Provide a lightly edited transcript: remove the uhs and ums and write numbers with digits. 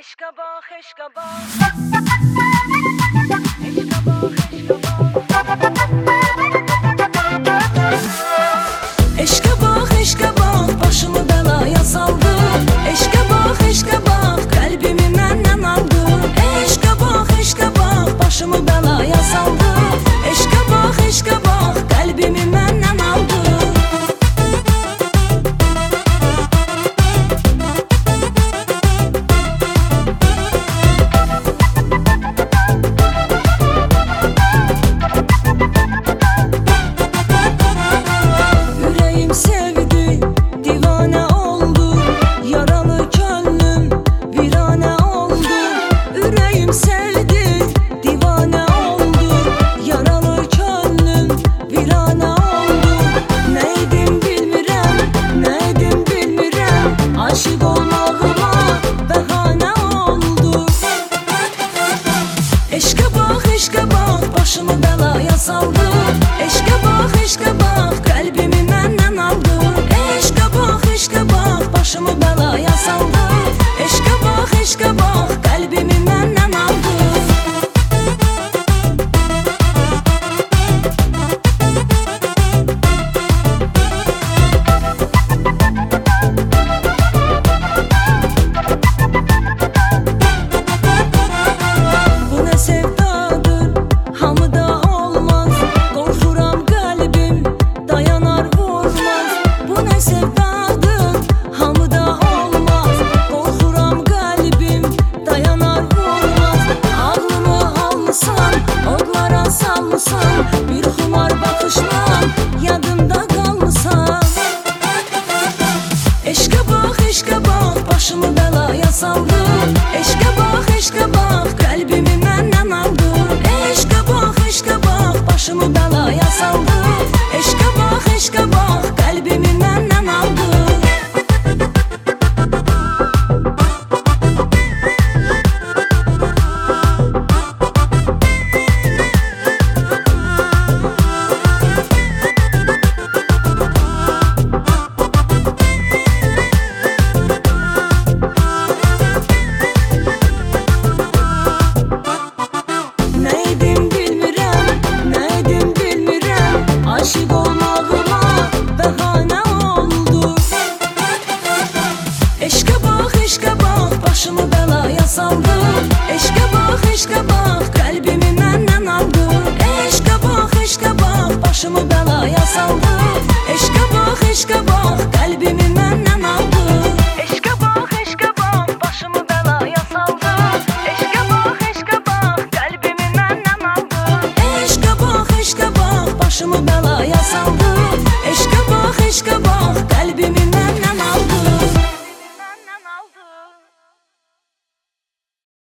Eşqa bax, eşqa bax. Eşqa bax, eşqa bax. Eşqa bax, eşqa bax, başımı bəlaya saldı. Eşqa bax, eşqa bax, qəlbimi məndən aldı. Eşqa bax, başımı bəlaya saldı. Eşqa bax, qəlbimi məndən aldı. Aşık olmağıma bəhanə oldu. Eşqa bax, başımı bəlaya saldı. Eşqa bax, qəlbimi məndən aldı. Eşqa bax, başımı bəlaya saldı. Eşqa bax, qəlbimi məndən aldı. Bir xumar baxışla yadımda qalmısan. Eşqa bax, başımı bəlaya saldı. Eşqa bax, qəlbimi məndən aldı. Eşqa bax, başımı bəlaya saldı. Eşqa bax, qəlbimi məndən aldı. Aşık olmağıma bəhanə oldu. Eşqa bax, başımı bəlaya saldı. Eşqa bax, qəlbimi məndən aldı. Eşqa bax, başımı bəlaya saldı. Eşqa bax, qəlbimi məndən aldı. Eşqa bax, başımı bəlaya saldı. Eşqa bax, qəlbimi məndən aldı. Eşqa bax, başımı bəlaya saldı. Eşqa